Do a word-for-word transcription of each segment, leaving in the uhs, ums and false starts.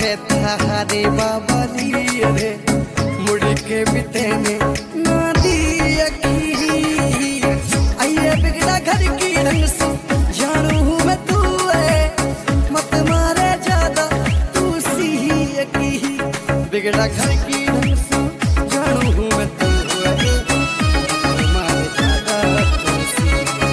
में थारे बाबा लिए रे मुड़ के बितेने ना दिया की आइए बिगड़ा घर की रंग से जानू हूँ मैं तू है मत मारे ज्यादा तू सी की बिगड़ा घर की रंग से जानू हूँ मैं तू है मारे ज्यादा तू सी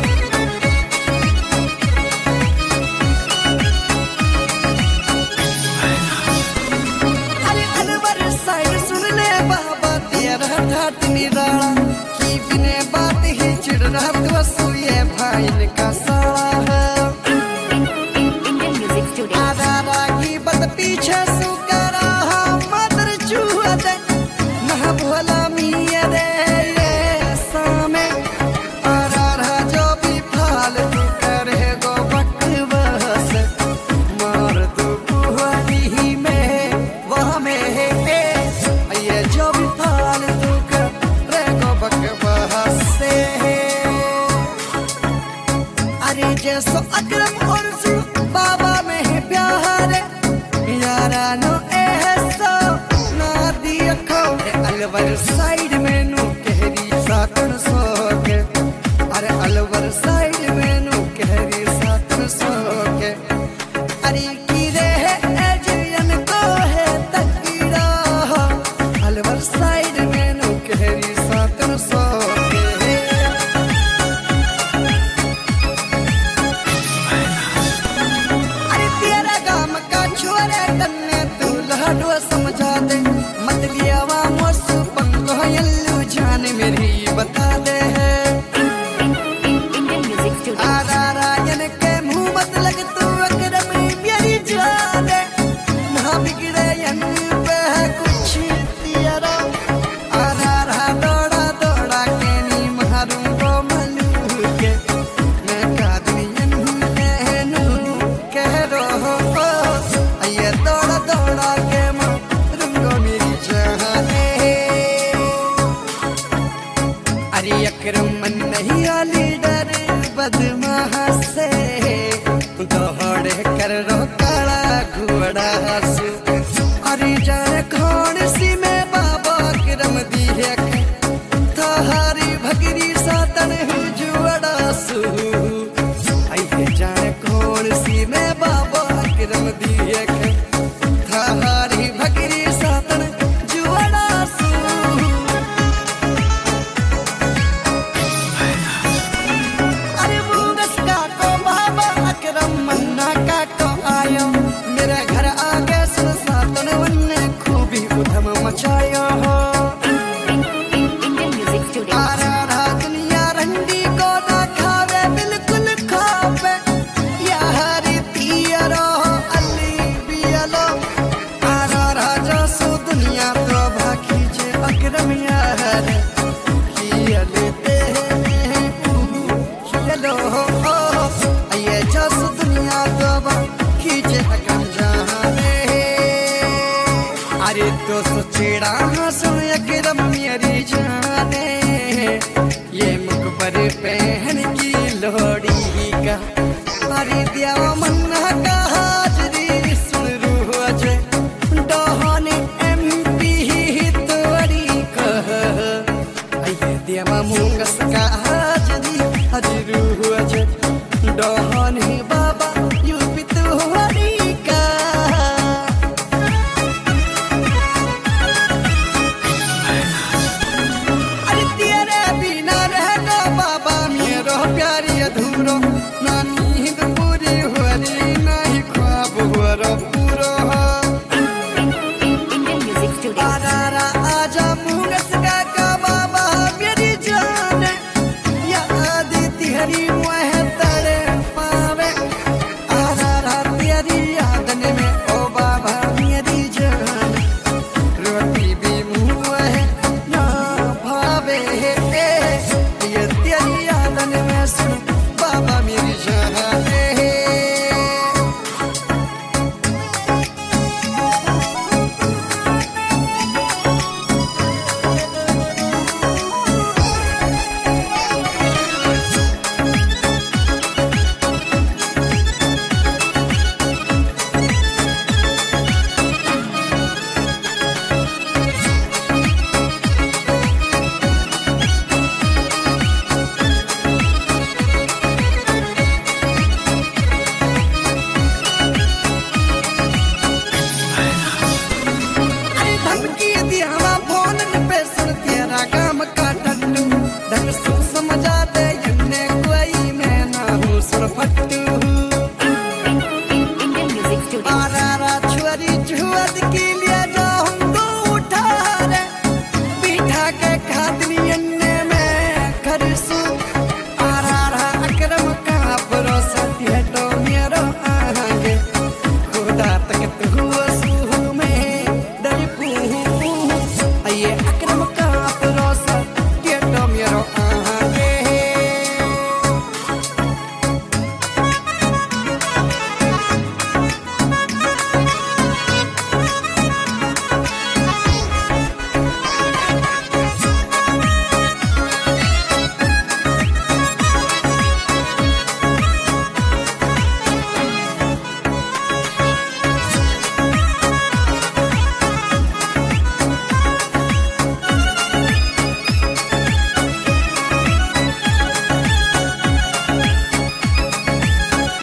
ठाट निराला की बिने बात ही चिड़ रहा तो सुए भाई का साला आधा रागी बत पीछे सुकरा मदर चूहा दे ना भोला मिया दे ये सामे आरा रहा जो भी फाल तू करे गो बकवास मार दो बुहारी में वह में ये जो भी फाल अरे जैसो अकरम और सु बाबा में है प्यार यारा नो ऐसा ना दिया खो अलवर साइड में नु कहरी सातन सोके अरे अलवर साइड में नु कहरी सातन सोके अरे की रे है एजियन को है तकीरा अलवर साइड में नु कहरी सातन सोके समझा दे मत लिया वामोस पंगो यल्लू जान मेरी बता दे आरा रायन के मुंह मत लग तू अकरम मेरी जान ना बिगड़े यन पे कुछ तेरा आरा रहा दौड़ा दौड़ा के नी मारू को मलू के मैं कादनियन नैनू कह रो ये दौड़ा दौड़ा के अरे अकरम मन नहीं आली डर बदमाश से दौड़ कर रो काला घोड़ा सु अरे जाने कौन सी में बाबा अकरम दी है थारी भगरी सातन जुड़ा सु आइए जाने कौन सी में बाबा अकरम दी है थारी भगरी सातन जुड़ा सु मन्ना का तो आयो मेरे घर आगे सुन सातन वन्ने खूबी उधम मचायो हो आरा रहा दुनिया रंडी को ना खावे बिल्कुल खावे यारी पियरो अली बियलो आरा रहा जो सो दुनिया तो भागी जे अकरम यार की लेते हैं खिलो हो ये जो दुनिया तो खींचे अकम जाने अरे तो सोचेड़ा सुन अकरम मेरी जाने ये मुख पर पहन की लोड़ी का अरे दिया मन